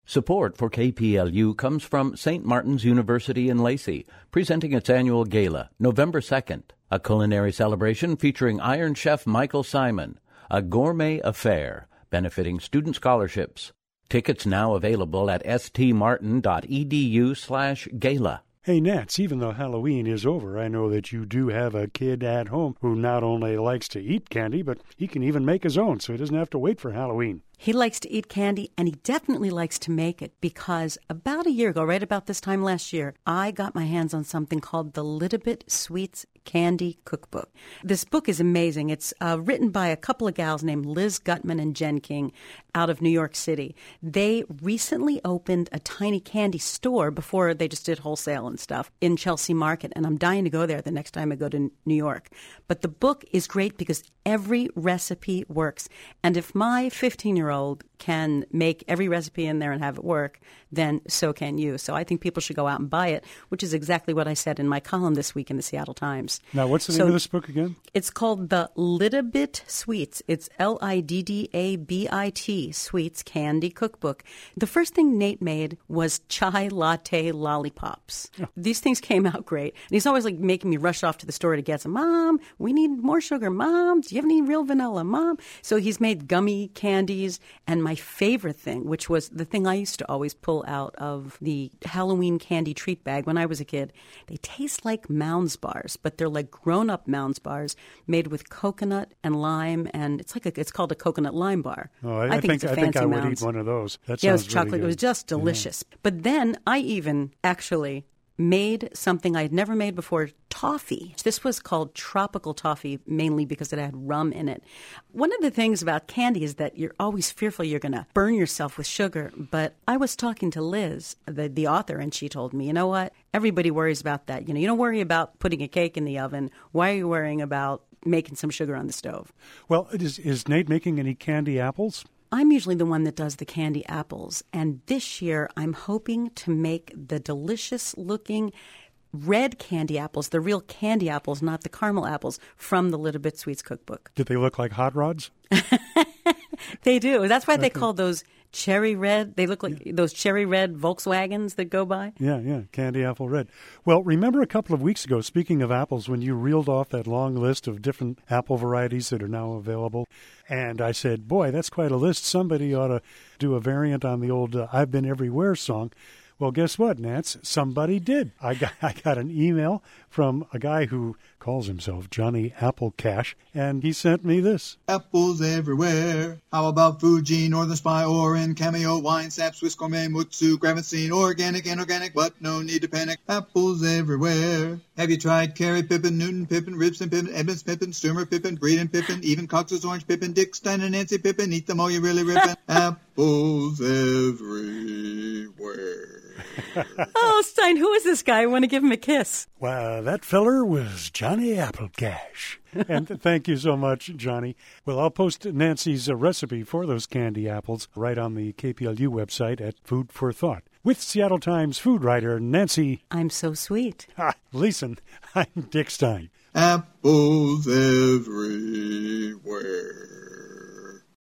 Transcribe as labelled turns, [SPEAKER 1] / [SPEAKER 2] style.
[SPEAKER 1] Support for KPLU comes from St. Martin's University in Lacey, presenting its annual gala, November 2nd, a culinary celebration featuring Iron Chef Michael Simon, a gourmet affair benefiting student scholarships. Tickets now available at stmartin.edu/gala.
[SPEAKER 2] Hey, Nats, even though Halloween is over, I know that you do have a kid at home who not only likes to eat candy, but he can even make his own, so he doesn't have to wait for Halloween.
[SPEAKER 3] He likes to eat candy, and he definitely likes to make it, because about a year ago, right about this time last year, I got my hands on something called the Littlebit Sweets Candy Cookbook. This book is amazing. It's written by a couple of gals named Liz Gutman and Jen King out of New York City. They recently opened a tiny candy store before they just did wholesale and stuff in Chelsea Market, and I'm dying to go there the next time I go to New York. But the book is great because every recipe works. And if my 15-year-old can make every recipe in there and have it work, then so can you. So I think people should go out and buy it, which is exactly what I said in my column this week in the Seattle Times.
[SPEAKER 2] Now, what's the name of this book again?
[SPEAKER 3] It's called the Littlebit Sweets. It's Liddabit Sweets Candy Cookbook. The first thing Nate made was chai latte lollipops. Yeah. These things came out great. And he's always like making me rush off to the store to get some. Mom, we need more sugar. Mom, do you have any real vanilla? Mom. So he's made gummy candies. And my favorite thing, which was the thing I used to always pull out of the Halloween candy treat bag when I was a kid, they taste like Mounds bars, but they're like grown-up Mounds bars made with coconut and lime, and it's called a coconut lime bar.
[SPEAKER 2] Oh, I think I would eat one of those. That
[SPEAKER 3] yeah, it was
[SPEAKER 2] sounds
[SPEAKER 3] chocolate.
[SPEAKER 2] really good.
[SPEAKER 3] It was just delicious. Yeah. But then I even actually made something I'd never made before, toffee. This was called tropical toffee, mainly because it had rum in it. One of the things about candy is that you're always fearful you're going to burn yourself with sugar. But I was talking to Liz, the author, and she told me, you know what? Everybody worries about that. You don't worry about putting a cake in the oven. Why are you worrying about making some sugar on the stove?
[SPEAKER 2] Well, is Nate making any candy apples?
[SPEAKER 3] I'm usually the one that does the candy apples, and this year I'm hoping to make the delicious-looking red candy apples, the real candy apples, not the caramel apples, from the Littlebit Sweets Cookbook.
[SPEAKER 2] Do they look like hot rods?
[SPEAKER 3] They do. That's why they call those cherry red. They look like those cherry red Volkswagens that go by.
[SPEAKER 2] Yeah, candy apple red. Well, remember a couple of weeks ago, speaking of apples, when you reeled off that long list of different apple varieties that are now available, and I said, boy, that's quite a list. Somebody ought to do a variant on the old I've Been Everywhere song. Well, guess what, Nance? Somebody did. I got an email from a guy who calls himself Johnny Apple Cash, and he sent me this.
[SPEAKER 4] Apples everywhere. How about Fuji, Northern Spy, Orin, Cameo, Wine, Sap, Swiss Gourmet, Mutsu, Gravicine, organic, inorganic, but no need to panic. Apples everywhere. Have you tried Carrie Pippin, Newton Pippin, Ribson Pippin, Edmonds Pippin, Sturmer Pippin, Breeden Pippin, even Cox's Orange Pippin, Dick Stein and Nancy Pippin? Eat them all, you really rippin'. Apples everywhere.
[SPEAKER 3] Oh, Stein, who is this guy? I want to give him a kiss.
[SPEAKER 2] Well, that feller was Johnny Apple Cash. And thank you so much, Johnny. Well, I'll post Nancy's recipe for those candy apples right on the KPLU website at Food for Thought. With Seattle Times food writer Nancy.
[SPEAKER 3] I'm so sweet.
[SPEAKER 2] Leeson, I'm Dick Stein.
[SPEAKER 4] Apples everywhere.